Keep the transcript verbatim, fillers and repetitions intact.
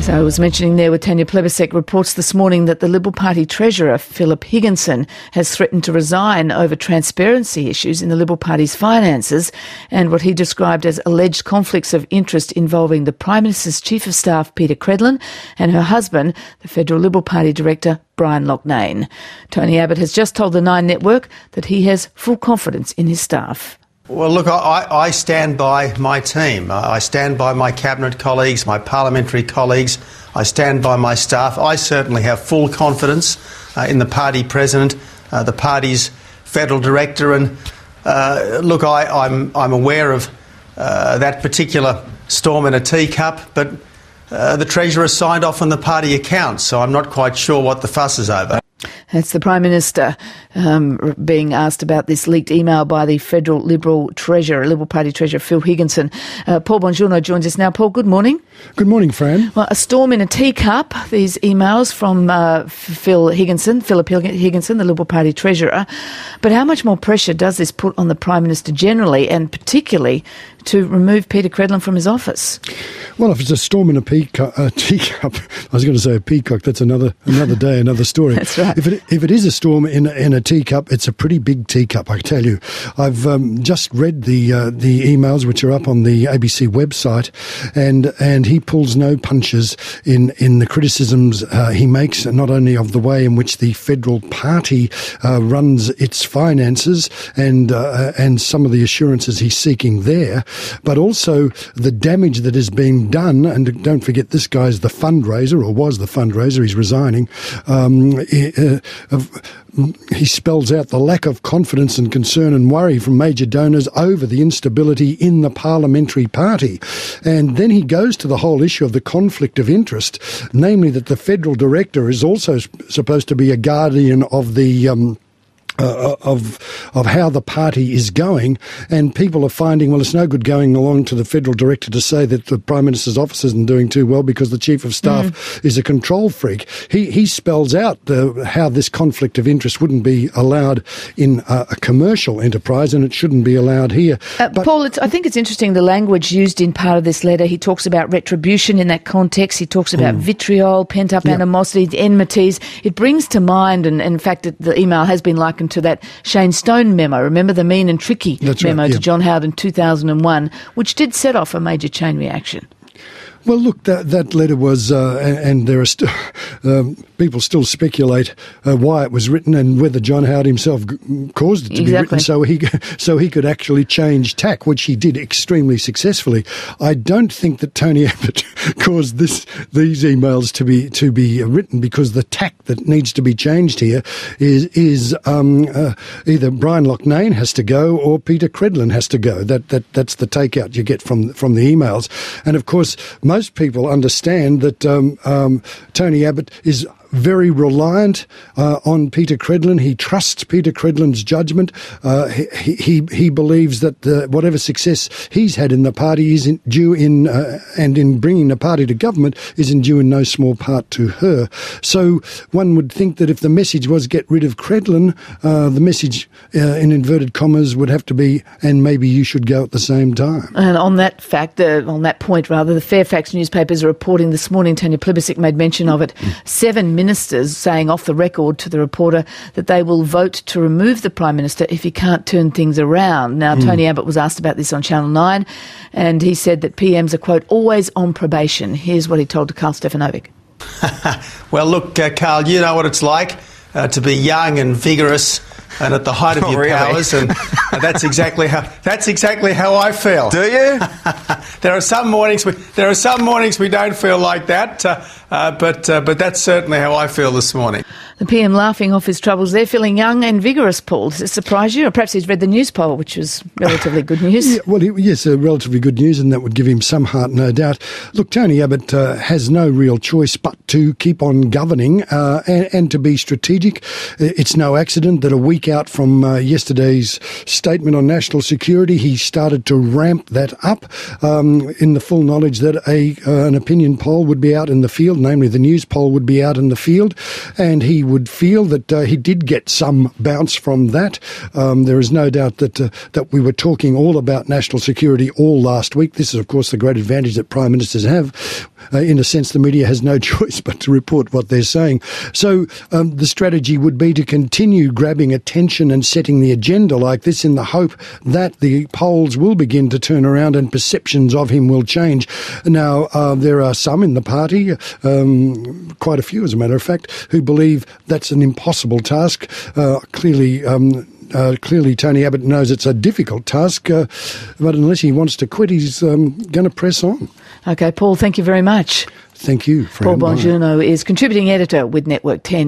As I was mentioning there with Tanya Plibersek, reports this morning that the Liberal Party Treasurer, Philip Higginson, has threatened to resign over transparency issues in the Liberal Party's finances and what he described as alleged conflicts of interest involving the Prime Minister's Chief of Staff, Peter Credlin, and her husband, the Federal Liberal Party Director, Brian Loughnane. Tony Abbott has just told the Nine Network that he has full confidence in his staff. Well, look, I, I stand by my team. I stand by my cabinet colleagues, my parliamentary colleagues. I stand by my staff. I certainly have full confidence uh, in the party president, uh, the party's federal director. And uh, look, I, I'm, I'm aware of uh, that particular storm in a teacup, but uh, the treasurer signed off on the party accounts, so I'm not quite sure what the fuss is over. That's the Prime Minister um, being asked about this leaked email by the Federal Liberal Treasurer, Liberal Party Treasurer Phil Higginson. Uh, Paul Bongiorno joins us now. Paul, good morning. Good morning, Fran. Well, a storm in a teacup, these emails from uh, Phil Higginson, Philip Higginson, the Liberal Party Treasurer. But how much more pressure does this put on the Prime Minister generally, and particularly to remove Peter Credlin from his office? Well, if it's a storm in a peacock, uh, teacup, I was going to say a peacock, that's another another day, another story. That's right. If it, if it is a storm in, in a teacup, it's a pretty big teacup, I tell you. I've um, just read the uh, the emails which are up on the A B C website, and and he pulls no punches in, in the criticisms uh, he makes, not only of the way in which the federal party uh, runs its finances and uh, and some of the assurances he's seeking there, but also the damage that is being done. And don't forget, this guy's the fundraiser, or was the fundraiser. He's resigning. Um, uh, he spells out the lack of confidence and concern and worry from major donors over the instability in the parliamentary party. And then he goes to the whole issue of the conflict of interest, namely that the federal director is also supposed to be a guardian of the um, Uh, of of how the party is going, and people are finding, well, it's no good going along to the federal director to say that the Prime Minister's office isn't doing too well because the Chief of Staff mm. is a control freak. He he spells out the, how this conflict of interest wouldn't be allowed in a, a commercial enterprise, and it shouldn't be allowed here. Uh, but, Paul, it's, I think it's interesting the language used in part of this letter. He talks about retribution in that context. He talks about mm. vitriol, pent-up yeah. animosity, enmities. It brings to mind, and, and in fact it, the email has been likened to that Shane Stone memo. Remember the mean and tricky That's memo right, yeah. to John Howard in two thousand one, which did set off a major chain reaction. Well, look, that, that letter was, uh, and, and there are still, um, people still speculate uh, why it was written and whether John Howard himself g- caused it to exactly. be written so he so he could actually change tack, which he did extremely successfully. I don't think that Tony Abbott caused this these emails to be to be written, because the tack that needs to be changed here is is um, uh, either Brian Loughnane has to go or Peter Credlin has to go. That that that's the takeout you get from from the emails, and of course, most people understand that um, um, Tony Abbott is very reliant uh, on Peter Credlin. He trusts Peter Credlin's judgment. Uh, he, he he believes that the, whatever success he's had in the party is in, due in uh, and in bringing the party to government is in due in no small part to her. So one would think that if the message was get rid of Credlin, uh, the message uh, in inverted commas would have to be, and maybe you should go at the same time. And on that fact, uh, on that point rather, the Fairfax newspapers are reporting this morning, Tanya Plibersek made mention of it, mm. seven ministers saying off the record to the reporter that they will vote to remove the Prime Minister if he can't turn things around. Now, mm. Tony Abbott was asked about this on Channel nine, and he said that P Ms are, quote, always on probation. Here's what he told to Karl Stefanovic. Well, look, uh, Karl, you know what it's like uh, to be young and vigorous and at the height of oh, your really? powers, and uh, that's exactly how that's exactly how I feel. Do you? There are some mornings we there are some mornings we don't feel like that, uh, uh, but uh, but that's certainly how I feel this morning. The P M laughing off his troubles. They're feeling young and vigorous, Paul. Does it surprise you? Or perhaps he's read the news poll, which was relatively good news. Yeah, well, he, yes, uh, relatively good news, and that would give him some heart, no doubt. Look, Tony Abbott uh, has no real choice but to keep on governing uh, and, and to be strategic. It's no accident that a week out from uh, yesterday's statement on national security, he started to ramp that up um, in the full knowledge that a uh, an opinion poll would be out in the field, namely the news poll would be out in the field, and he would feel that uh, he did get some bounce from that. Um, there is no doubt that uh, that we were talking all about national security all last week. This is, of course, the great advantage that Prime Ministers have. Uh, in a sense, the media has no choice but to report what they're saying. So um, the strategy would be to continue grabbing attention and setting the agenda like this in the hope that the polls will begin to turn around and perceptions of him will change. Now, uh, there are some in the party, um, quite a few as a matter of fact, who believe that's an impossible task. Uh, clearly, um, Uh, clearly, Tony Abbott knows it's a difficult task, uh, but unless he wants to quit, he's um, going to press on. Okay, Paul, thank you very much. Thank you, Paul Bongiorno is contributing editor with Network ten.